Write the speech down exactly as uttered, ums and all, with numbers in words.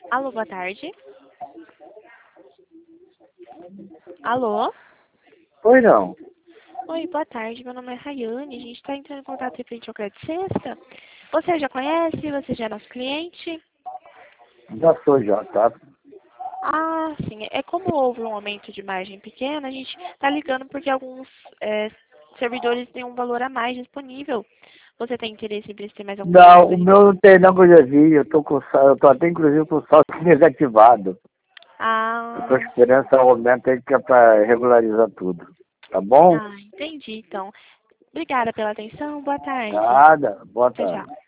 Alô, boa tarde. Alô? Pois não. Oi, boa tarde. Meu nome é Rayane. A gente está entrando em contato referente ao crédito sexta. Você já conhece? Você já é nosso cliente? Já sou já, tá? Ah, sim. É como houve um aumento de margem pequena, a gente está ligando porque alguns é, servidores têm um valor a mais disponível. Você tem interesse em ter mais algum Não, o servidor? meu não tem não que eu já vi. Eu tô com sal- eu tô até inclusive com o saldo negativado. Eu tô Ah, esperando esse aumento aí que é pra regularizar tudo. Tá bom? ah, entendi. Então, obrigada pela atenção. Boa tarde. Nada. Boa Tchau, tarde. tchau.